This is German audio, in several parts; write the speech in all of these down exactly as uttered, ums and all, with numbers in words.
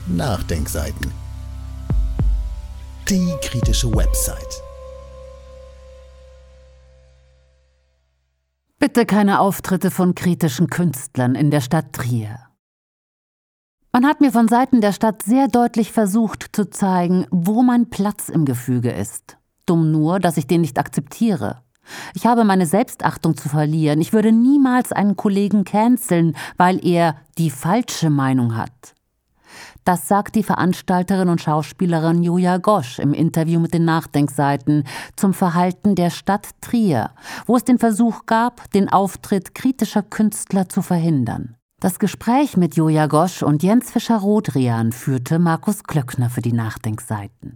Nachdenkseiten. Die kritische Website. Bitte keine Auftritte von kritischen Künstlern in der Stadt Trier. Man hat mir von Seiten der Stadt sehr deutlich versucht zu zeigen, wo mein Platz im Gefüge ist. Dumm nur, dass ich den nicht akzeptiere. Ich habe meine Selbstachtung zu verlieren. Ich würde niemals einen Kollegen canceln, weil er die falsche Meinung hat. Das sagt die Veranstalterin und Schauspielerin Julia Gosch im Interview mit den Nachdenkseiten zum Verhalten der Stadt Trier, wo es den Versuch gab, den Auftritt kritischer Künstler zu verhindern. Das Gespräch mit Julia Gosch und Jens Fischer-Rodrian führte Markus Klöckner für die Nachdenkseiten.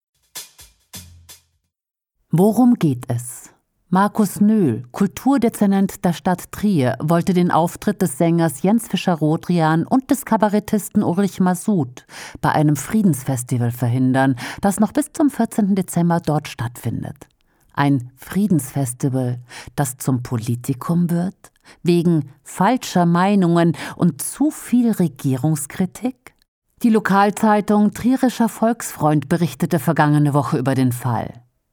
Worum geht es? Markus Nöhl, Kulturdezernent der Stadt Trier, wollte den Auftritt des Sängers Jens Fischer-Rodrian und des Kabarettisten Ulrich Masud bei einem Friedensfestival verhindern, das noch bis zum vierzehnten Dezember dort stattfindet. Ein Friedensfestival, das zum Politikum wird? Wegen falscher Meinungen und zu viel Regierungskritik? Die Lokalzeitung Trierischer Volksfreund berichtete vergangene Woche über den Fall.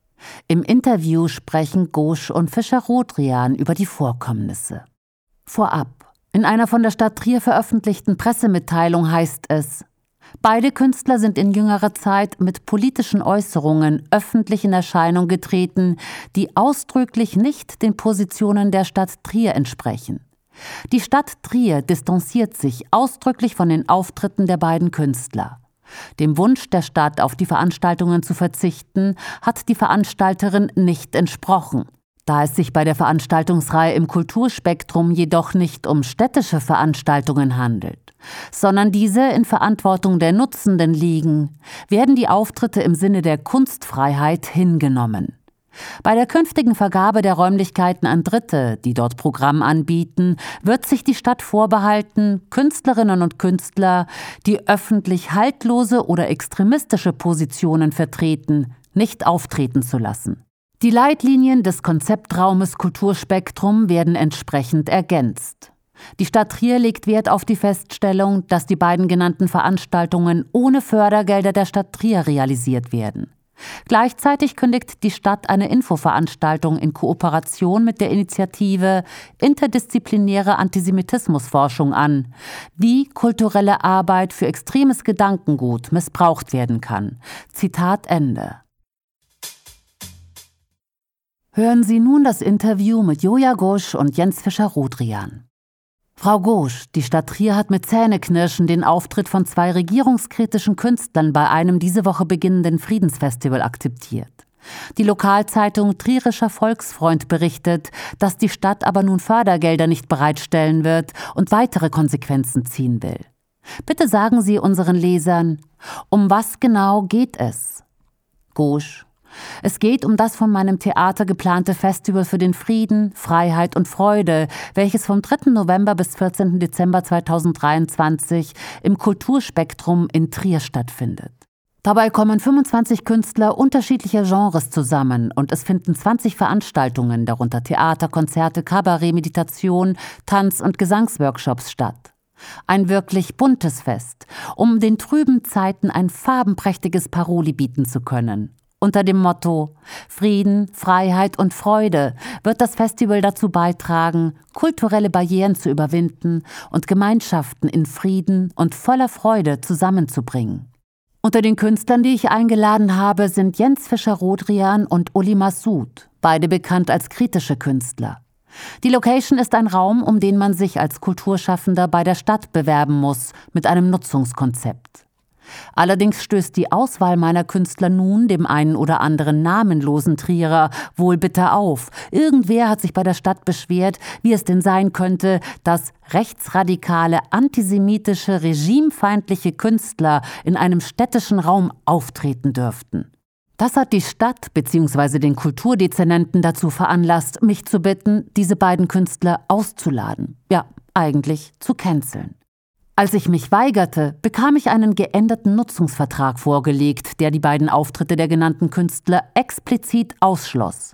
Im Interview sprechen Gosch und Fischer-Rodrian über die Vorkommnisse. Vorab: In einer von der Stadt Trier veröffentlichten Pressemitteilung heißt es: Beide Künstler sind in jüngerer Zeit mit politischen Äußerungen öffentlich in Erscheinung getreten, die ausdrücklich nicht den Positionen der Stadt Trier entsprechen. Die Stadt Trier distanziert sich ausdrücklich von den Auftritten der beiden Künstler. Dem Wunsch der Stadt, auf die Veranstaltungen zu verzichten, hat die Veranstalterin nicht entsprochen. Da es sich bei der Veranstaltungsreihe im Kulturspektrum jedoch nicht um städtische Veranstaltungen handelt, sondern diese in Verantwortung der Nutzenden liegen, werden die Auftritte im Sinne der Kunstfreiheit hingenommen. Bei der künftigen Vergabe der Räumlichkeiten an Dritte, die dort Programm anbieten, wird sich die Stadt vorbehalten, Künstlerinnen und Künstler, die öffentlich haltlose oder extremistische Positionen vertreten, nicht auftreten zu lassen. Die Leitlinien des Konzeptraumes Kulturspektrum werden entsprechend ergänzt. Die Stadt Trier legt Wert auf die Feststellung, dass die beiden genannten Veranstaltungen ohne Fördergelder der Stadt Trier realisiert werden. Gleichzeitig kündigt die Stadt eine Infoveranstaltung in Kooperation mit der Initiative Interdisziplinäre Antisemitismusforschung an, wie kulturelle Arbeit für extremes Gedankengut missbraucht werden kann. Zitat Ende. Hören Sie nun das Interview mit Julia Gosch und Jens Fischer-Rodrian. Frau Gosch, die Stadt Trier hat mit Zähneknirschen den Auftritt von zwei regierungskritischen Künstlern bei einem diese Woche beginnenden Friedensfestival akzeptiert. Die Lokalzeitung Trierischer Volksfreund berichtet, dass die Stadt aber nun Fördergelder nicht bereitstellen wird und weitere Konsequenzen ziehen will. Bitte sagen Sie unseren Lesern, um was genau geht es? Gosch: Es geht um das von meinem Theater geplante Festival für den Frieden, Freiheit und Freude, welches vom dritten November bis vierzehnten Dezember zweitausenddreiundzwanzig im Kulturspektrum in Trier stattfindet. Dabei kommen fünfundzwanzig Künstler unterschiedlicher Genres zusammen und es finden zwanzig Veranstaltungen, darunter Theater, Konzerte, Kabarett, Meditation, Tanz- und Gesangsworkshops statt. Ein wirklich buntes Fest, um den trüben Zeiten ein farbenprächtiges Paroli bieten zu können. Unter dem Motto Frieden, Freiheit und Freude wird das Festival dazu beitragen, kulturelle Barrieren zu überwinden und Gemeinschaften in Frieden und voller Freude zusammenzubringen. Unter den Künstlern, die ich eingeladen habe, sind Jens Fischer-Rodrian und Uli Masud, beide bekannt als kritische Künstler. Die Location ist ein Raum, um den man sich als Kulturschaffender bei der Stadt bewerben muss, mit einem Nutzungskonzept. Allerdings stößt die Auswahl meiner Künstler nun dem einen oder anderen namenlosen Trierer wohl bitter auf. Irgendwer hat sich bei der Stadt beschwert, wie es denn sein könnte, dass rechtsradikale, antisemitische, regimefeindliche Künstler in einem städtischen Raum auftreten dürften. Das hat die Stadt bzw. den Kulturdezernenten dazu veranlasst, mich zu bitten, diese beiden Künstler auszuladen. Ja, eigentlich zu canceln. Als ich mich weigerte, bekam ich einen geänderten Nutzungsvertrag vorgelegt, der die beiden Auftritte der genannten Künstler explizit ausschloss.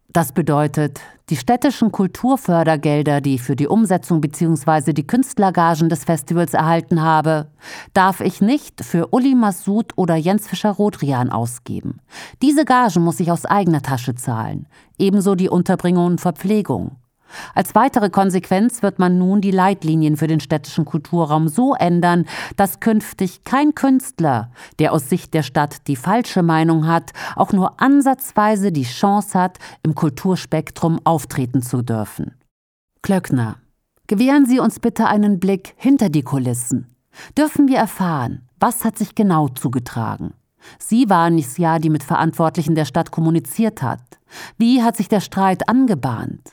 Das bedeutet, die städtischen Kulturfördergelder, die ich für die Umsetzung bzw. die Künstlergagen des Festivals erhalten habe, darf ich nicht für Uli Massoud oder Jens Fischer-Rodrian ausgeben. Diese Gagen muss ich aus eigener Tasche zahlen, ebenso die Unterbringung und Verpflegung. Als weitere Konsequenz wird man nun die Leitlinien für den städtischen Kulturraum so ändern, dass künftig kein Künstler, der aus Sicht der Stadt die falsche Meinung hat, auch nur ansatzweise die Chance hat, im Kulturspektrum auftreten zu dürfen. Klöckner, gewähren Sie uns bitte einen Blick hinter die Kulissen. Dürfen wir erfahren, was hat sich genau zugetragen? Sie waren es ja, die mit Verantwortlichen der Stadt kommuniziert hat. Wie hat sich der Streit angebahnt?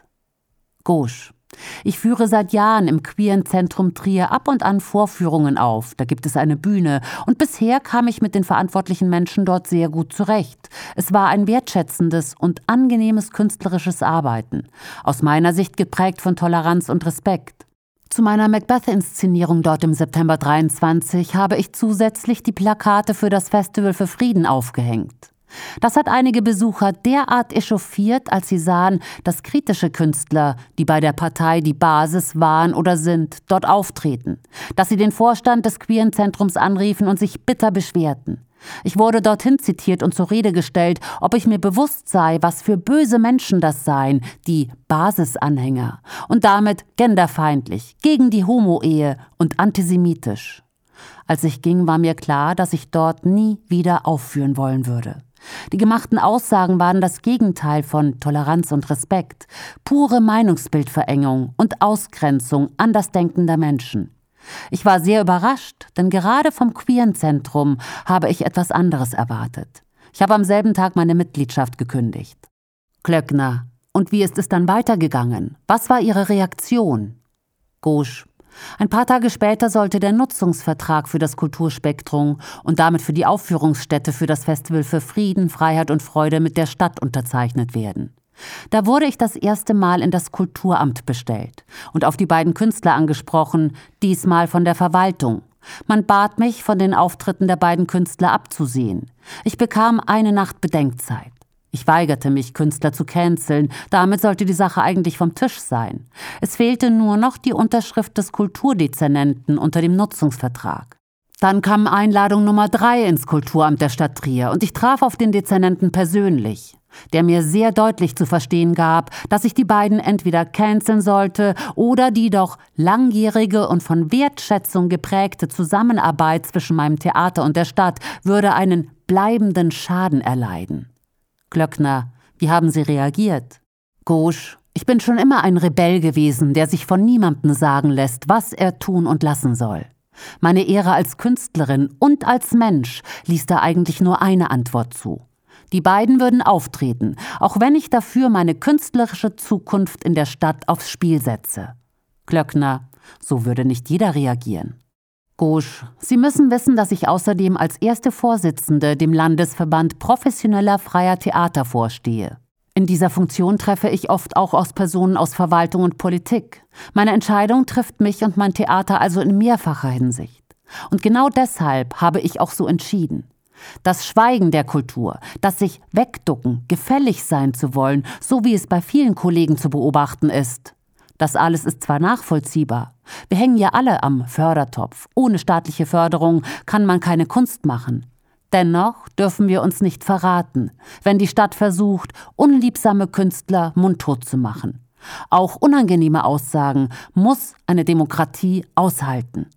Gosch. Ich führe seit Jahren im Queeren Zentrum Trier ab und an Vorführungen auf. Da gibt es eine Bühne. Und bisher kam ich mit den verantwortlichen Menschen dort sehr gut zurecht. Es war ein wertschätzendes und angenehmes künstlerisches Arbeiten. Aus meiner Sicht geprägt von Toleranz und Respekt. Zu meiner Macbeth-Inszenierung dort im September dreiundzwanzig habe ich zusätzlich die Plakate für das Festival für Frieden aufgehängt. Das hat einige Besucher derart echauffiert, als sie sahen, dass kritische Künstler, die bei der Partei die Basis waren oder sind, dort auftreten, dass sie den Vorstand des Queeren Zentrums anriefen und sich bitter beschwerten. Ich wurde dorthin zitiert und zur Rede gestellt, ob ich mir bewusst sei, was für böse Menschen das seien, die Basisanhänger, und damit genderfeindlich, gegen die Homo-Ehe und antisemitisch. Als ich ging, war mir klar, dass ich dort nie wieder aufführen wollen würde. Die gemachten Aussagen waren das Gegenteil von Toleranz und Respekt, pure Meinungsbildverengung und Ausgrenzung andersdenkender Menschen. Ich war sehr überrascht, denn gerade vom Queeren Zentrum habe ich etwas anderes erwartet. Ich habe am selben Tag meine Mitgliedschaft gekündigt. Klöckner, und wie ist es dann weitergegangen? Was war Ihre Reaktion? Gosch. Ein paar Tage später sollte der Nutzungsvertrag für das Kulturspektrum und damit für die Aufführungsstätte für das Festival für Frieden, Freiheit und Freude mit der Stadt unterzeichnet werden. Da wurde ich das erste Mal in das Kulturamt bestellt und auf die beiden Künstler angesprochen, diesmal von der Verwaltung. Man bat mich, von den Auftritten der beiden Künstler abzusehen. Ich bekam eine Nacht Bedenkzeit. Ich weigerte mich, Künstler zu canceln. Damit sollte die Sache eigentlich vom Tisch sein. Es fehlte nur noch die Unterschrift des Kulturdezernenten unter dem Nutzungsvertrag. Dann kam Einladung Nummer drei ins Kulturamt der Stadt Trier und ich traf auf den Dezernenten persönlich, der mir sehr deutlich zu verstehen gab, dass ich die beiden entweder canceln sollte oder die doch langjährige und von Wertschätzung geprägte Zusammenarbeit zwischen meinem Theater und der Stadt würde einen bleibenden Schaden erleiden. Klöckner, wie haben Sie reagiert? Gosch, ich bin schon immer ein Rebell gewesen, der sich von niemandem sagen lässt, was er tun und lassen soll. Meine Ehre als Künstlerin und als Mensch ließ da eigentlich nur eine Antwort zu. Die beiden würden auftreten, auch wenn ich dafür meine künstlerische Zukunft in der Stadt aufs Spiel setze. Klöckner, so würde nicht jeder reagieren. Gosch, Sie müssen wissen, dass ich außerdem als erste Vorsitzende dem Landesverband professioneller freier Theater vorstehe. In dieser Funktion treffe ich oft auch aus Personen aus Verwaltung und Politik. Meine Entscheidung trifft mich und mein Theater also in mehrfacher Hinsicht. Und genau deshalb habe ich auch so entschieden. Das Schweigen der Kultur, das sich wegducken, gefällig sein zu wollen, so wie es bei vielen Kollegen zu beobachten ist. Das alles ist zwar nachvollziehbar. Wir hängen ja alle am Fördertopf. Ohne staatliche Förderung kann man keine Kunst machen. Dennoch dürfen wir uns nicht verraten, wenn die Stadt versucht, unliebsame Künstler mundtot zu machen. Auch unangenehme Aussagen muss eine Demokratie aushalten.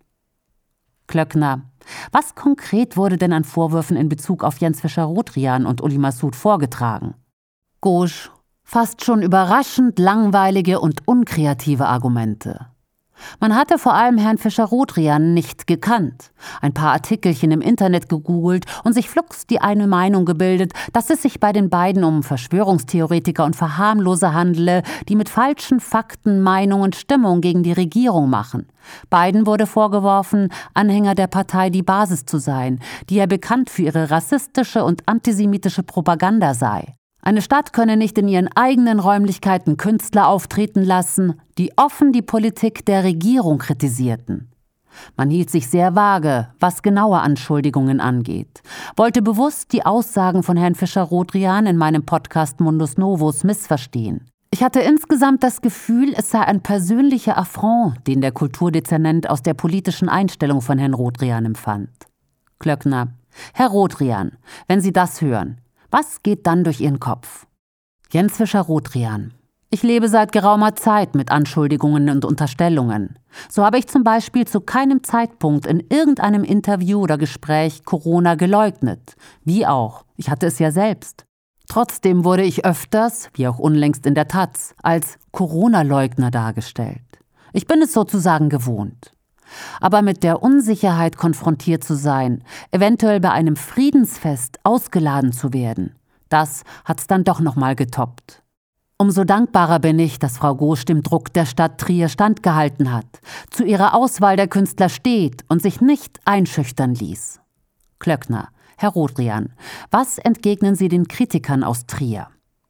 Klöckner, was konkret wurde denn an Vorwürfen in Bezug auf Jens Fischer-Rodrian und Uli Massoud vorgetragen? Gosch, fast schon überraschend langweilige und unkreative Argumente. Man hatte vor allem Herrn Fischer-Rodrian nicht gekannt, ein paar Artikelchen im Internet gegoogelt und sich flugs die eine Meinung gebildet, dass es sich bei den beiden um Verschwörungstheoretiker und Verharmloser handele, die mit falschen Fakten, Meinungen und Stimmung gegen die Regierung machen. Beiden wurde vorgeworfen, Anhänger der Partei Die Basis zu sein, die ja bekannt für ihre rassistische und antisemitische Propaganda sei. Eine Stadt könne nicht in ihren eigenen Räumlichkeiten Künstler auftreten lassen, die offen die Politik der Regierung kritisierten. Man hielt sich sehr vage, was genaue Anschuldigungen angeht, wollte bewusst die Aussagen von Herrn Fischer-Rodrian in meinem Podcast Mundus Novus missverstehen. Ich hatte insgesamt das Gefühl, es sei ein persönlicher Affront, den der Kulturdezernent aus der politischen Einstellung von Herrn Rodrian empfand. Klöckner: Herr Rodrian, wenn Sie das hören, was geht dann durch Ihren Kopf? Jens Fischer-Rodrian: Ich lebe seit geraumer Zeit mit Anschuldigungen und Unterstellungen. So habe ich zum Beispiel zu keinem Zeitpunkt in irgendeinem Interview oder Gespräch Corona geleugnet. Wie auch, ich hatte es ja selbst. Trotzdem wurde ich öfters, wie auch unlängst in der Taz, als Corona-Leugner dargestellt. Ich bin es sozusagen gewohnt. Aber mit der Unsicherheit konfrontiert zu sein, eventuell bei einem Friedensfest ausgeladen zu werden, das hat's dann doch nochmal getoppt. Umso dankbarer bin ich, dass Frau Gosch dem Druck der Stadt Trier standgehalten hat, zu ihrer Auswahl der Künstler steht und sich nicht einschüchtern ließ. Klöckner: Herr Rodrian, was entgegnen Sie den Kritikern aus Trier?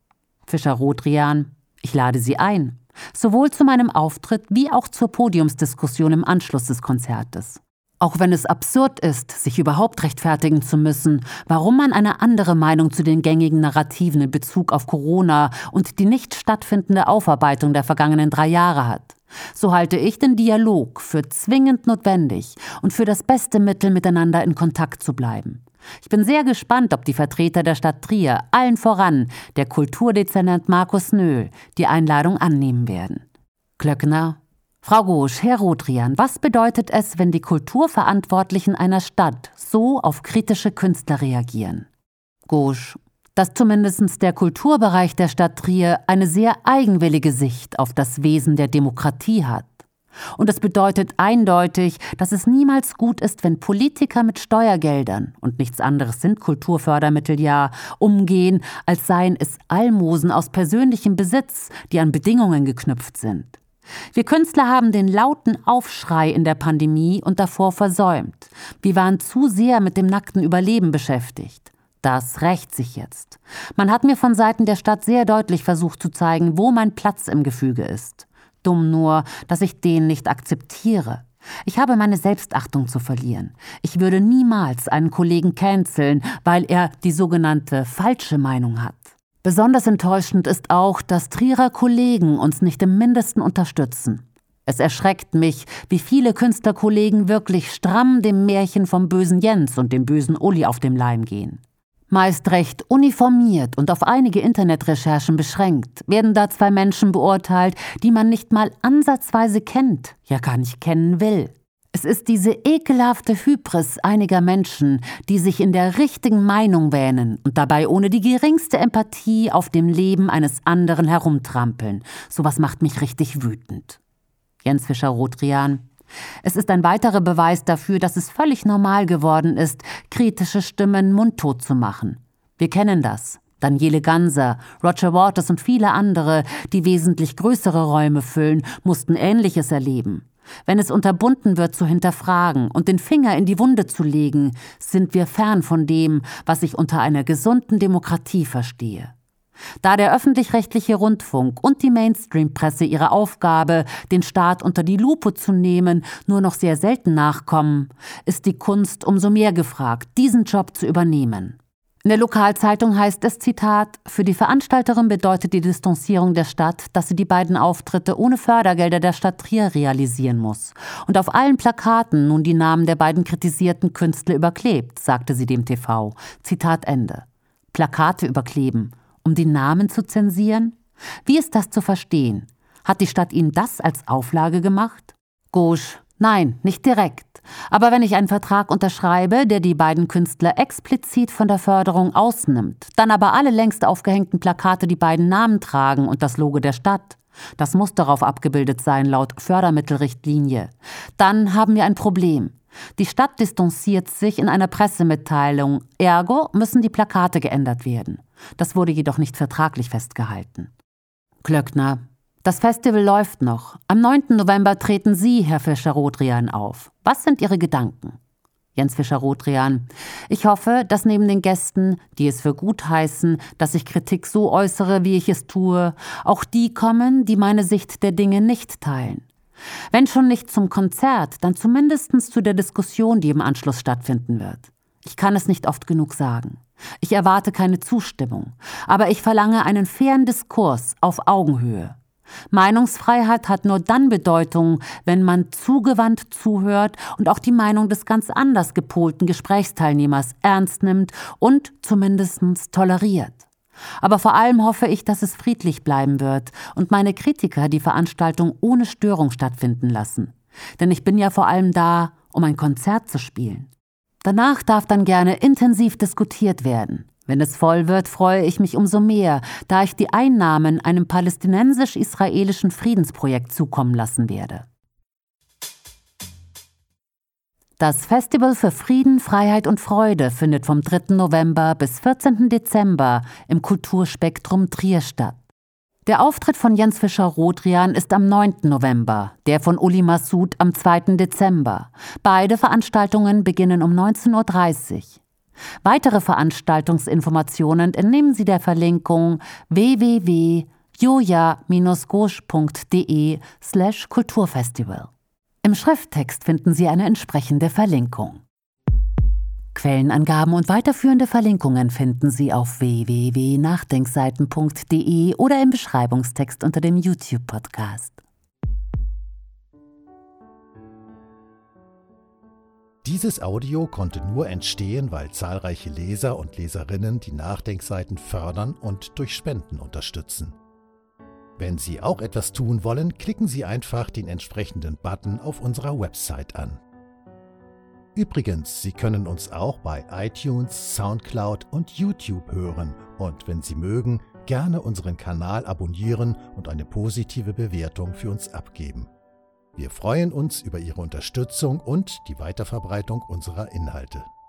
Fischer-Rodrian: Ich lade Sie ein, sowohl zu meinem Auftritt wie auch zur Podiumsdiskussion im Anschluss des Konzertes. Auch wenn es absurd ist, sich überhaupt rechtfertigen zu müssen, warum man eine andere Meinung zu den gängigen Narrativen in Bezug auf Corona und die nicht stattfindende Aufarbeitung der vergangenen drei Jahre hat, so halte ich den Dialog für zwingend notwendig und für das beste Mittel, miteinander in Kontakt zu bleiben. Ich bin sehr gespannt, ob die Vertreter der Stadt Trier, allen voran der Kulturdezernent Markus Nöhl, die Einladung annehmen werden. Klöckner: Frau Gosch, Herr Rodrian, was bedeutet es, wenn die Kulturverantwortlichen einer Stadt so auf kritische Künstler reagieren? Gosch: Dass zumindest der Kulturbereich der Stadt Trier eine sehr eigenwillige Sicht auf das Wesen der Demokratie hat. Und es bedeutet eindeutig, dass es niemals gut ist, wenn Politiker mit Steuergeldern, und nichts anderes sind Kulturfördermittel ja, umgehen, als seien es Almosen aus persönlichem Besitz, die an Bedingungen geknüpft sind. Wir Künstler haben den lauten Aufschrei in der Pandemie und davor versäumt. Wir waren zu sehr mit dem nackten Überleben beschäftigt. Das rächt sich jetzt. Man hat mir von Seiten der Stadt sehr deutlich versucht zu zeigen, wo mein Platz im Gefüge ist. Dumm nur, dass ich den nicht akzeptiere. Ich habe meine Selbstachtung zu verlieren. Ich würde niemals einen Kollegen canceln, weil er die sogenannte falsche Meinung hat. Besonders enttäuschend ist auch, dass Trierer Kollegen uns nicht im Mindesten unterstützen. Es erschreckt mich, wie viele Künstlerkollegen wirklich stramm dem Märchen vom bösen Jens und dem bösen Uli auf dem Leim gehen. Meist recht uniformiert und auf einige Internetrecherchen beschränkt, werden da zwei Menschen beurteilt, die man nicht mal ansatzweise kennt, ja gar nicht kennen will. Es ist diese ekelhafte Hybris einiger Menschen, die sich in der richtigen Meinung wähnen und dabei ohne die geringste Empathie auf dem Leben eines anderen herumtrampeln. Sowas macht mich richtig wütend. Jens Fischer-Rodrian: Es ist ein weiterer Beweis dafür, dass es völlig normal geworden ist, kritische Stimmen mundtot zu machen. Wir kennen das. Daniele Ganser, Roger Waters und viele andere, die wesentlich größere Räume füllen, mussten Ähnliches erleben. Wenn es unterbunden wird, zu hinterfragen und den Finger in die Wunde zu legen, sind wir fern von dem, was ich unter einer gesunden Demokratie verstehe. Da der öffentlich-rechtliche Rundfunk und die Mainstream-Presse ihrer Aufgabe, den Staat unter die Lupe zu nehmen, nur noch sehr selten nachkommen, ist die Kunst umso mehr gefragt, diesen Job zu übernehmen. In der Lokalzeitung heißt es, Zitat, für die Veranstalterin bedeutet die Distanzierung der Stadt, dass sie die beiden Auftritte ohne Fördergelder der Stadt Trier realisieren muss und auf allen Plakaten nun die Namen der beiden kritisierten Künstler überklebt, sagte sie dem T V. Zitat Ende. Plakate überkleben, um die Namen zu zensieren? Wie ist das zu verstehen? Hat die Stadt Ihnen das als Auflage gemacht? Gosch: Nein, nicht direkt. Aber wenn ich einen Vertrag unterschreibe, der die beiden Künstler explizit von der Förderung ausnimmt, dann aber alle längst aufgehängten Plakate die beiden Namen tragen und das Logo der Stadt, das muss darauf abgebildet sein laut Fördermittelrichtlinie, dann haben wir ein Problem. Die Stadt distanziert sich in einer Pressemitteilung, ergo müssen die Plakate geändert werden. Das wurde jedoch nicht vertraglich festgehalten. Klöckner: Das Festival läuft noch. Am neunten November treten Sie, Herr Fischer-Rodrian, auf. Was sind Ihre Gedanken? Jens Fischer-Rodrian: Ich hoffe, dass neben den Gästen, die es für gut heißen, dass ich Kritik so äußere, wie ich es tue, auch die kommen, die meine Sicht der Dinge nicht teilen. Wenn schon nicht zum Konzert, dann zumindest zu der Diskussion, die im Anschluss stattfinden wird. Ich kann es nicht oft genug sagen. Ich erwarte keine Zustimmung, aber ich verlange einen fairen Diskurs auf Augenhöhe. Meinungsfreiheit hat nur dann Bedeutung, wenn man zugewandt zuhört und auch die Meinung des ganz anders gepolten Gesprächsteilnehmers ernst nimmt und zumindest toleriert. Aber vor allem hoffe ich, dass es friedlich bleiben wird und meine Kritiker die Veranstaltung ohne Störung stattfinden lassen. Denn ich bin ja vor allem da, um ein Konzert zu spielen. Danach darf dann gerne intensiv diskutiert werden. Wenn es voll wird, freue ich mich umso mehr, da ich die Einnahmen einem palästinensisch-israelischen Friedensprojekt zukommen lassen werde. Das Festival für Frieden, Freiheit und Freude findet vom dritten November bis vierzehnten Dezember im Kulturspektrum Trier statt. Der Auftritt von Jens Fischer-Rodrian ist am neunten November, der von Uli Massoud am zweiten Dezember. Beide Veranstaltungen beginnen um neunzehn Uhr dreißig. Weitere Veranstaltungsinformationen entnehmen Sie der Verlinkung w w w punkt joja Bindestrich gosch punkt de slash Kulturfestival. Im Schrifttext finden Sie eine entsprechende Verlinkung. Quellenangaben und weiterführende Verlinkungen finden Sie auf w w w punkt nachdenkseiten punkt de oder im Beschreibungstext unter dem YouTube-Podcast. Dieses Audio konnte nur entstehen, weil zahlreiche Leser und Leserinnen die Nachdenkseiten fördern und durch Spenden unterstützen. Wenn Sie auch etwas tun wollen, klicken Sie einfach den entsprechenden Button auf unserer Website an. Übrigens, Sie können uns auch bei iTunes, Soundcloud und YouTube hören und wenn Sie mögen, gerne unseren Kanal abonnieren und eine positive Bewertung für uns abgeben. Wir freuen uns über Ihre Unterstützung und die Weiterverbreitung unserer Inhalte.